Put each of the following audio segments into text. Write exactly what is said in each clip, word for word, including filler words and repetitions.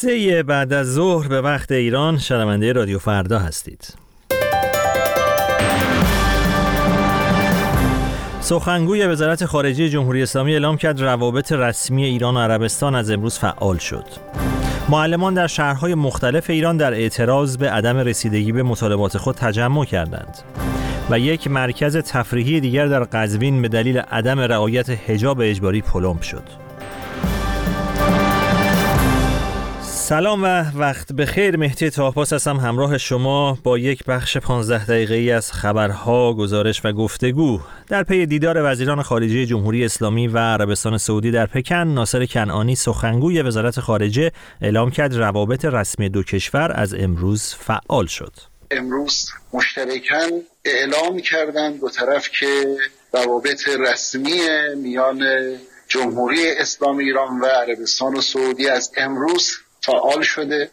سه بعد از ظهر به وقت ایران شنونده رادیو فردا هستید. سخنگوی وزارت خارجه جمهوری اسلامی اعلام کرد روابط رسمی ایران و عربستان از امروز فعال شد. معلمان در شهرهای مختلف ایران در اعتراض به عدم رسیدگی به مطالبات خود تجمع کردند و یک مرکز تفریحی دیگر در قزوین به دلیل عدم رعایت حجاب اجباری پلمب شد. سلام و وقت بخیر. مهدی طاهپاس هستم همراه شما با یک بخش پانزده دقیقه‌ای از خبرها، گزارش و گفتگو. در پی دیدار وزیران خارجه جمهوری اسلامی و عربستان سعودی در پکن، ناصر کنعانی سخنگوی وزارت خارجه اعلام کرد روابط رسمی دو کشور از امروز فعال شد. امروز مشترکاً اعلام کردند دو طرف که روابط رسمی میان جمهوری اسلامی ایران و عربستان و سعودی از امروز فعال شده.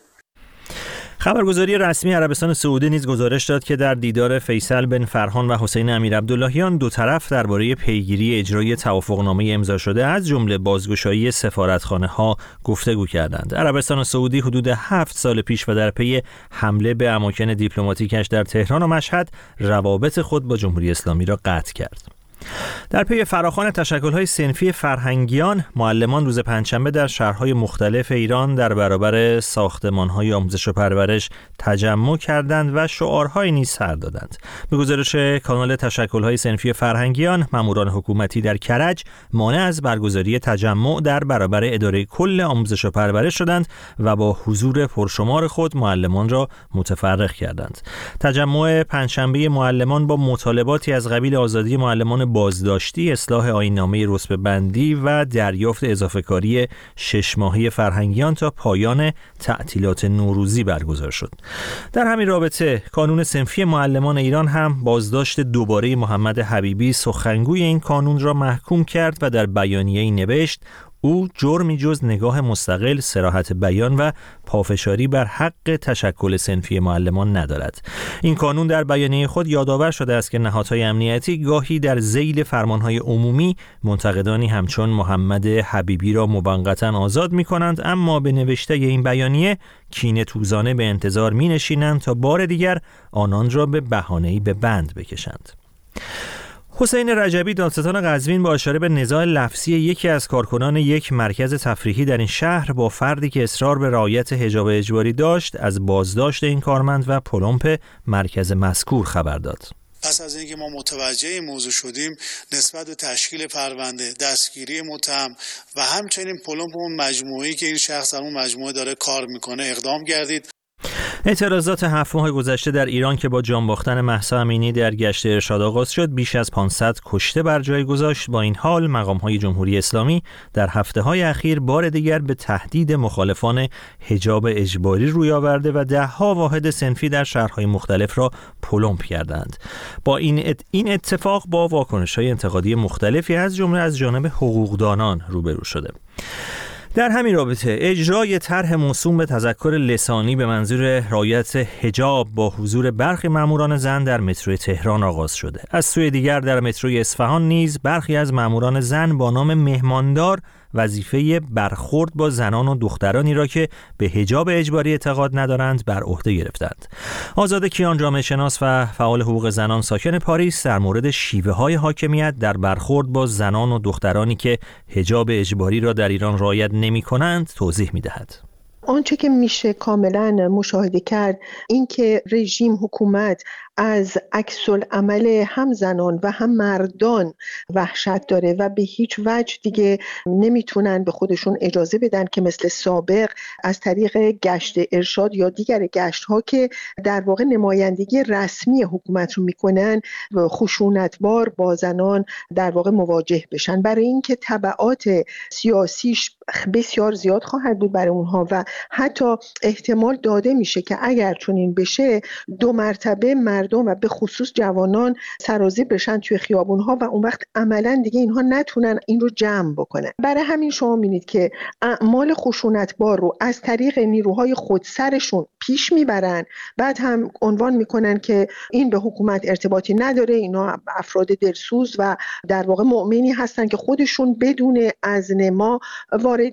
خبرگزاری رسمی عربستان سعودی نیز گزارش داد که در دیدار فیصل بن فرحان و حسین امیرعبداللهیان دو طرف درباره پیگیری اجرای توافقنامه امضا شده از جمله بازگشایی سفارتخانه‌ها گفتگو کردند. عربستان سعودی حدود هفت سال پیش و در پی حمله به اماکن دیپلماتیکش در تهران و مشهد روابط خود با جمهوری اسلامی را قطع کرد. در پی فراخوان تشکل‌های صنفی فرهنگیان، معلمان روز پنجشنبه در شهرهای مختلف ایران در برابر ساختمان‌های آموزش و پرورش تجمع کردند و شعارهایی نیز سر دادند. به گزارش کانال تشکل‌های صنفی فرهنگیان، ماموران حکومتی در کرج مانع از برگزاری تجمع در برابر اداره کل آموزش و پرورش شدند و با حضور پرشمار خود معلمان را متفرق کردند. تجمع پنجشنبه معلمان با مطالباتی از قبیل آزادی معلمان بازداشتی، اصلاح آیین‌نامه رتبه‌بندی و دریافت اضافه‌کاری شش ماهه فرهنگیان تا پایان تعطیلات نوروزی برگزار شد. در همین رابطه کانون صنفی معلمان ایران هم بازداشت دوباره محمد حبیبی سخنگوی این کانون را محکوم کرد و در بیانیه‌ای نوشت او جرمی جز نگاه مستقل، صراحت بیان و پافشاری بر حق تشکل صنفی معلمان ندارد. این کانون در بیانیه خود یادآور شده است که نهادهای امنیتی گاهی در ذیل فرمانهای عمومی منتقدانی همچون محمد حبیبی را موقتا آزاد می‌کنند، اما به نوشته این بیانیه کینه توزانه به انتظار می‌نشینند تا بار دیگر آنان را به بهانه‌ای به بند بکشند. حسین رجبی دادستان قزوین با اشاره به نزاع لفظی یکی از کارکنان یک مرکز تفریحی در این شهر با فردی که اصرار به رعایت حجاب اجباری داشت از بازداشت این کارمند و پلمپ مرکز مذکور خبر داد. پس از اینکه ما متوجه این موضوع شدیم، نسبت به تشکیل پرونده، دستگیری متهم و همچنین پلمپ اون مجموعه‌ای که این شخص در اون مجموعه داره کار میکنه اقدام کردید. اعتراضات هفت ماه گذشته در ایران که با جان باختن مهسا امینی در گشت ارشاد آغاز شد، بیش از پانصد کشته بر جای گذاشت. با این حال مقام‌های جمهوری اسلامی در هفته‌های اخیر بار دیگر به تهدید مخالفان حجاب اجباری روی آورده و ده‌ها واحد صنفی در شهرهای مختلف را پلمپ کردند. با این ات... این اتفاق با واکنش‌های انتقادی مختلفی از جمله از جانب حقوقدانان روبرو شده. در همین رابطه اجرای طرح موسوم به تذکر لسانی به منظور رعایت حجاب با حضور برخی ماموران زن در مترو تهران آغاز شده. از سوی دیگر در مترو اصفهان نیز برخی از ماموران زن با نام مهماندار وظیفه برخورد با زنان و دخترانی را که به حجاب اجباری اعتقاد ندارند بر عهده گرفتند. آزاده کیان جامعه شناس و فعال حقوق زنان ساکن پاریس در مورد شیوه‌های حاکمیت در برخورد با زنان و دخترانی که حجاب اجباری را در ایران رعایت نمی‌کنند توضیح می‌دهد. آنچه که میشه کاملا مشاهده کرد این که رژیم حکومت از عکس‌العمل هم زنان و هم مردان وحشت داره و به هیچ وجه دیگه نمیتونن به خودشون اجازه بدن که مثل سابق از طریق گشت ارشاد یا دیگر گشت‌ها که در واقع نمایندگی رسمی حکومت رو میکنن خشونتبار با زنان در واقع مواجه بشن، برای اینکه تبعات سیاسیش بسیار زیاد خواهد بود برای اونها و حتی احتمال داده میشه که اگر چنین بشه دو مرتبه مردم و به خصوص جوانان سرازیر بشن توی خیابون‌ها و اون وقت عملاً دیگه اینها نتونن این رو جمع بکنن. برای همین شما می‌بینید که اعمال خشونتبار رو از طریق نیروهای خودسرشون پیش میبرن، بعد هم عنوان میکنن که این به حکومت ارتباطی نداره، اینا افراد دلسوز و در واقع مؤمنی هستن که خودشون بدون اذن ما وارد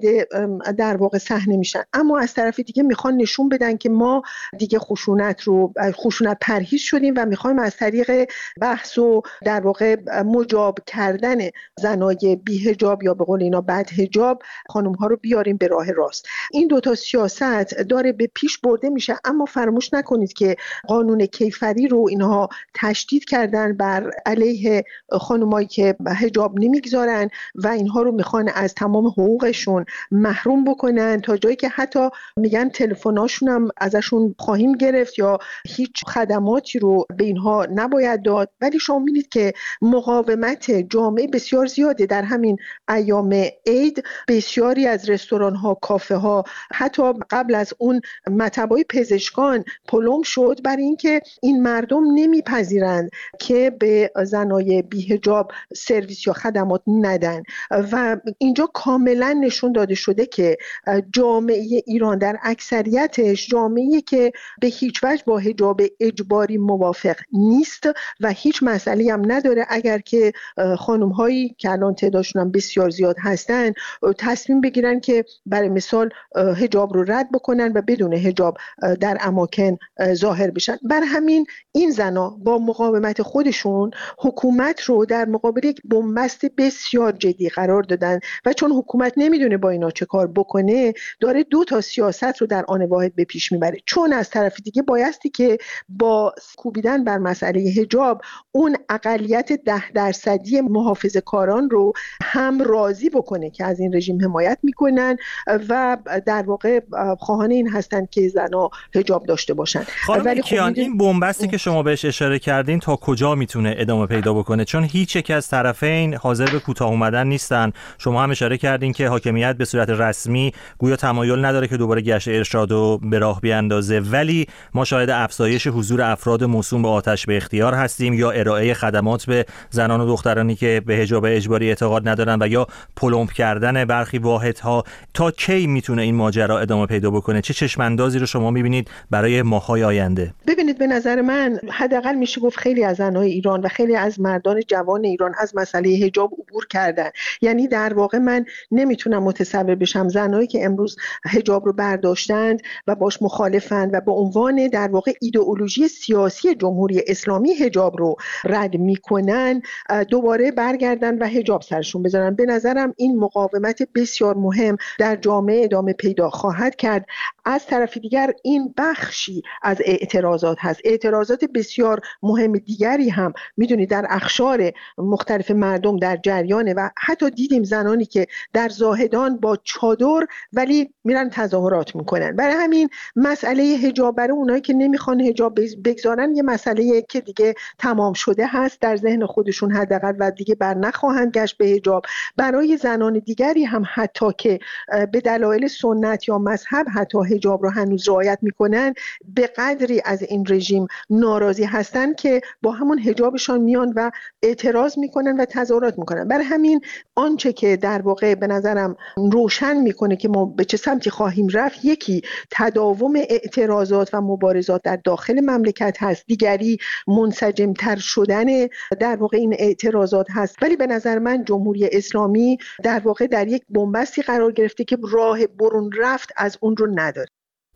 در واقع صحنه میشن. اما از طرف دیگه میخوان نشون بدن که ما دیگه خشونت رو خشونت پرهیز شدیم و میخوایم از طریق بحث و در واقع مجاب کردن زنای بی حجاب یا به قول اینا بد حجاب خانم ها رو بیاریم به راه راست. این دو تا سیاست داره به پیش برده میشه، اما فراموش نکنید که قانون کیفری رو اینها تشدید کردن بر علیه خانمایی که حجاب نمیگذارن و اینها رو میخوان از تمام حقوقشون محروم بکنن، تا جایی که حتی میگن تلفناشون هم ازشون خواهیم گرفت یا هیچ خدماتی رو به اینها نباید داد. ولی شما می‌بینید که مقاومت جامعه بسیار زیاده. در همین ایام عید بسیاری از رستوران‌ها، کافه‌ها، حتی قبل از اون مطب‌های پزشکان پلم شد برای اینکه این مردم نمیپذیرند که به زنای بی‌حجاب سرویس یا خدمات ندن و اینجا کاملا نشون داده شده که جامعه ایران در اکثریتش جامعه‌ای که به هیچ وجه با حجاب اجباری موافق نیست و هیچ مسئله‌ای هم نداره اگر که خانم‌هایی که الان تعدادشون هم بسیار زیاد هستن تصمیم بگیرن که برای مثال حجاب رو رد بکنن و بدون حجاب در اماکن ظاهر بشن. بر همین این زنا با مقاومت خودشون حکومت رو در مقابل یک بنبست بسیار جدی قرار دادن و چون حکومت نمیدونه با اینا چه کار بکنه داره دو تا سیاست رو در آن واحد به پیش میبره. چون از طرف دیگه بایستی که با کوبیدن بر مسئله حجاب اون اقلیت ده درصدی محافظه کاران رو هم راضی بکنه که از این رژیم حمایت میکنن و در واقع خواهان این هستن که زنها حجاب داشته باشن. ولی کیان خب این بنبستی که شما بهش اشاره کردین تا کجا میتونه ادامه پیدا بکنه؟ چون هیچ یک از طرفین حاضر به کوتاه اومدن نیستن. شما هم اشاره کردین که حاکمیت به صورت رسمی گویا تمایل نداره که دوباره گشت ارشاد رو به راه بیاندازه، ولی ما شاهد افزایش حضور افراد موسوم به آتش به اختیار هستیم یا ارائه خدمات به زنان و دخترانی که به حجاب اجباری اعتقاد ندارن و یا پلمپ کردن برخی واحدها. تا کی میتونه این ماجرا ادامه پیدا بکنه؟ چه چشماندازی رو شما میبینید برای ماهای آینده؟ ببینید، به نظر من حداقل میشه گفت خیلی از زنهای ایران و خیلی از مردان جوان ایران از مسئله حجاب عبور کردن. یعنی در واقع من نمیتونم متصور بشم زنایی که امروز حجاب رو برداشتند و باش مخالفند و به عنوان در واقع ایدئولوژی سیاسی جمهوری اسلامی حجاب رو رد میکنن دوباره برگردن و حجاب سرشون بذارن. به نظرم این مقاومت بسیار مهم در جامعه ادامه پیدا خواهد کرد. از طرف دیگر این بخشی از اعتراضات هست. اعتراضات بسیار مهم دیگری هم میدونید در اقشار مختلف مردم در جریانه و حتی دیدیم زنانی که در زاهدان با چادر ولی میرن تظاهرات میکنن. برای همین مسئله حجاب برای اونایی که نمیخوان حجاب بگذارن یه مسئله که دیگه تمام شده هست در ذهن خودشون حداقل و دیگه بر نخواهند گشت به حجاب. برای زنان دیگری هم حتی که به دلایل سنت یا مذهب حتی حجاب رو هنوز رعایت میکنن به قدری از این رژیم ناراضی هستن که با همون حجابشان میان و اعتراض میکنن و تظاهرات میکنن. برای همین آنچه که در واقع به نظرم روشن میکنه که ما به چه سمتی خواهیم رفت، یکی تداوم اعتراضات و مبارزات در داخل مملکت هست، دیگری منسجمتر شدن در واقع این اعتراضات هست. ولی به نظر من جمهوری اسلامی در واقع در یک بنبستی قرار گرفته که راه برون رفت از اون رو نداره.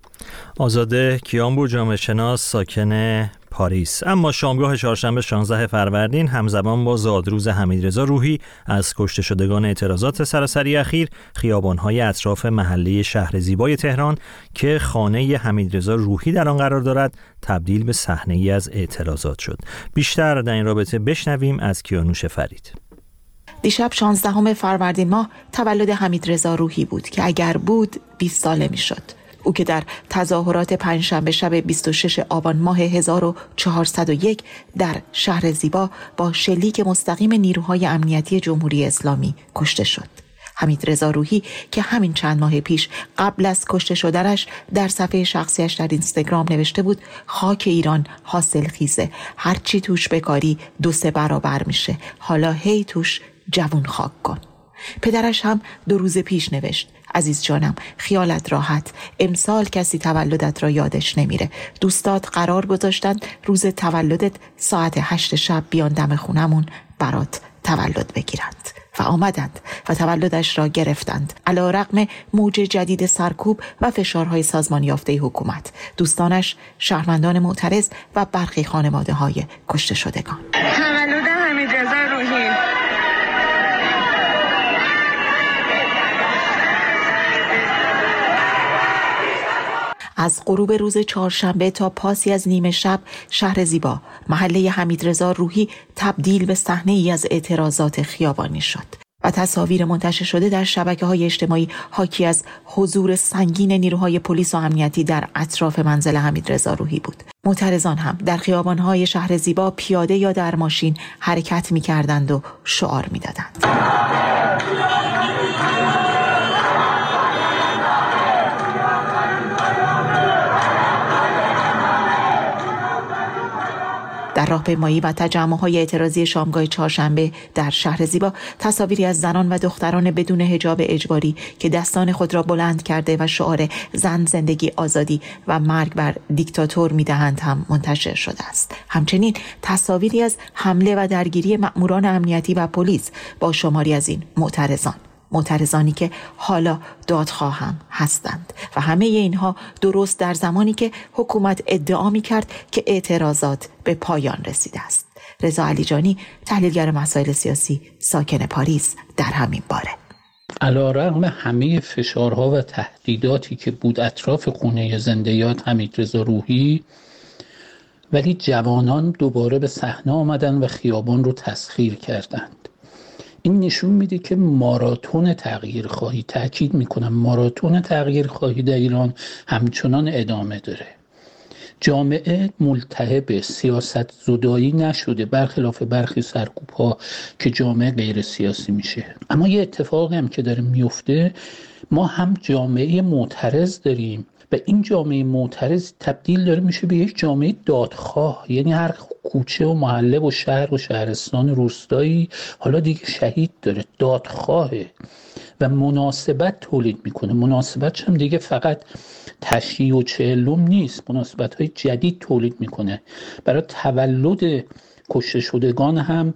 آزاده کیانپور، جامعه شناس ساکن پاریس. اما شامگاه چهارشنبه شانزده فروردین همزمان با زادروز حمیدرضا روحی از کشته شدگان اعتراضات سراسری اخیر، خیابان‌های اطراف محله شهر زیبای تهران که خانه حمیدرضا روحی در آن قرار دارد تبدیل به صحنه‌ای از اعتراضات شد. بیشتر در این رابطه بشنویم از کیانوش فرید. دیشب شانزدهم فروردین ماه تولد حمیدرضا روحی بود که اگر بود بیست ساله میشد. او که در تظاهرات پنجشنبه شب بیست و شش آبان ماه هزار و چهارصد و یک در شهر زیبا با شلیک مستقیم نیروهای امنیتی جمهوری اسلامی کشته شد. حمیدرضا روحی که همین چند ماه پیش قبل از کشته شدنش در صفحه شخصیش در اینستاگرام نوشته بود خاک ایران حاصل خیزه، هرچی توش بکاری دو سه برابر میشه، حالا هی توش جوون خاک کن. پدرش هم دو روز پیش نوشت عزیز جانم خیالت راحت، امسال کسی تولدت را یادش نمیره. دوستات قرار گذاشتن روز تولدت ساعت هشت شب بیان دم خونمون برات تولد بگیرند و آمدند و تولدش را گرفتند. علی رغم موج جدید سرکوب و فشارهای سازمان یافته حکومت، دوستانش، شهروندان معترض و برخی خانواده های کشته شدگان. تولد حمیدرضا روحی. از غروب روز چهارشنبه تا پاسی از نیمه شب، شهر زیبا، محله حمیدرضا روحی تبدیل به صحنه ای از اعتراضات خیابانی شد و تصاویر منتشر شده در شبکه‌های اجتماعی حاکی از حضور سنگین نیروهای پلیس و امنیتی در اطراف منزل حمیدرضا روحی بود. معترضان هم در خیابان‌های شهر زیبا پیاده یا در ماشین حرکت می‌کردند و شعار می‌دادند. در راهپیمایی و تجمع‌های اعتراضی شامگاه چهارشنبه در شهر زیبا تصاویری از زنان و دختران بدون حجاب اجباری که دستان خود را بلند کرده و شعار زن، زندگی، آزادی و مرگ بر دیکتاتور می‌دهند هم منتشر شده است. همچنین تصاویری از حمله و درگیری مأموران امنیتی و پلیس با شماری از این معترضان معترضانی که حالا دادخواه هم هستند و همه اینها درست در زمانی که حکومت ادعا می کرد که اعتراضات به پایان رسیده است. رضا علیجانی، تحلیلگر مسائل سیاسی، ساکن پاریس، در همین باره. علی‌رغم همه فشارها و تهدیداتی که بود اطراف خونه زنده‌یاد حمیدرضا روحی، ولی جوانان دوباره به صحنه آمدن و خیابان رو تسخیر کردند. این نشون میده که ماراتون تغییر خواهی، تأکید میکنم ماراتون تغییر خواهی در ایران همچنان ادامه داره. جامعه ملتهب، سیاست زدایی نشده، برخلاف برخی سرکوب ها که جامعه غیر سیاسی میشه. اما یه اتفاقی هم که داره میفته، ما هم جامعه معترض داریم و این جامعه معترض تبدیل داره میشه به یک جامعه دادخواه. یعنی هر کوچه و محله و شهر و شهرستان روستایی حالا دیگه شهید داره، دادخواهه و مناسبت تولید میکنه. مناسبت هم دیگه فقط تشییع و چهلم نیست، مناسبت های جدید تولید میکنه. برای تولد کشته شدگان هم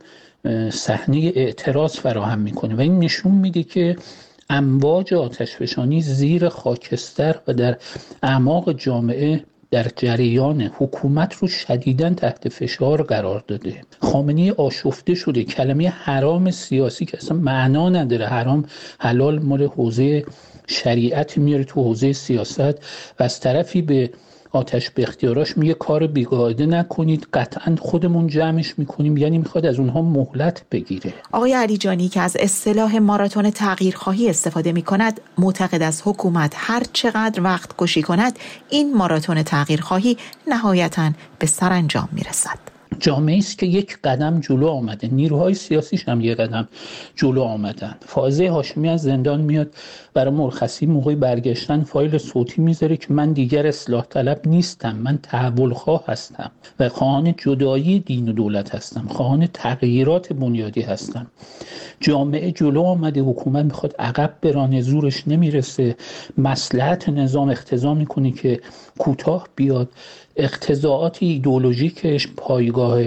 صحنه اعتراض فراهم میکنه و این نشون میده که امواج آتشفشانی زیر خاکستر و در اعماق جامعه در جریان، حکومت رو شدیداً تحت فشار قرار داده. خامنه‌ای آشفته شده. کلمه حرام سیاسی که اصلا معنا نداره، حرام حلال مال حوزه شریعت میاره تو حوزه سیاست و از طرفی به آتش به اختیاراش میگه کار بیقاعده نکنید، قطعا خودمون جمعش میکنیم. یعنی میخواد از اونها مهلت بگیره. آقای علیجانی که از اصطلاح ماراتون تغییرخواهی استفاده میکند، معتقد از حکومت هر چقدر وقت کشی کند این ماراتون تغییرخواهی نهایتاً به سرانجام میرسد. جامعه است که یک قدم جلو آمده، نیروهای سیاسیش هم یک قدم جلو آمدن. فائزه هاشمی از زندان میاد، برای مرخصی موقع برگشتن فایل صوتی میذاره که من دیگر اصلاح طلب نیستم، من تحول خواه هستم و خواهان جدایی دین و دولت هستم، خواهان تغییرات بنیادی هستم. جامعه جلو آمده، حکومت میخواد عقب برانه، زورش نمیرسه، مصلحت نظام اقتضا میکنه که کوتاه بیاد. اقتضاعات ایدئولوژیکش، پایگاه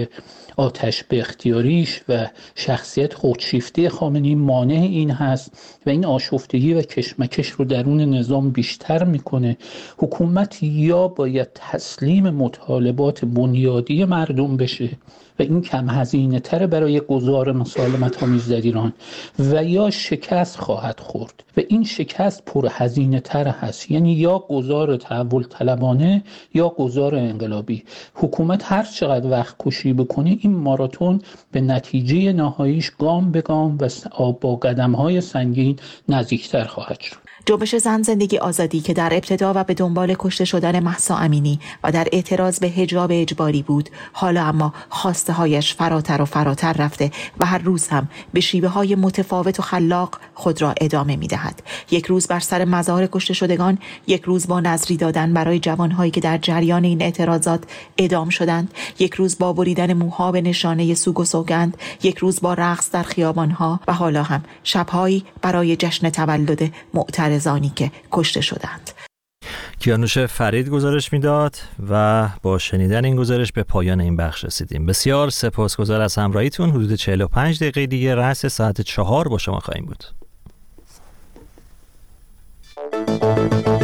آتش به اختیاریش و شخصیت خودشیفته خامنه‌ای مانع این هست و این آشفتگی و کشمکش رو درون نظام بیشتر میکنه. حکومت یا باید تسلیم مطالبات بنیادی مردم بشه و این کم هزینه تر برای گذار مسالمت آمیز در ایران و یا شکست خواهد خورد و این شکست پر هزینه تر هست. یعنی یا گذار تحول طلبانه یا گذار انقلابی. حکومت هر چقدر وقت کشی بکنه این ماراتون به نتیجه نهاییش گام به گام و با قدم‌های سنگین نزدیکتر خواهد شد. جنبش زن زندگی آزادی که در ابتدا و به دنبال کشته شدن مهسا امینی و در اعتراض به حجاب اجباری بود، حالا اما خواسته هایش فراتر و فراتر رفته و هر روز هم به شیوه های متفاوت و خلاق خود را ادامه می دهد. یک روز بر سر مزار کشته شدگان، یک روز با نظری دادن برای جوانهایی که در جریان این اعتراضات اعدام شدند، یک روز با بریدن موها به نشانه سوگ و سوگند، یک روز با رقص در خیابانها و حالا هم شبهایی برای جشن تولد معترضانی که کشته شدند. کیانوش فرید گزارش میداد و با شنیدن این گزارش به پایان این بخش رسیدیم. بسیار سپاسگزار از همراهیتون. حدود چهل و پنج دقیقه دیگه رأس ساعت چهار با شما خواهیم بود.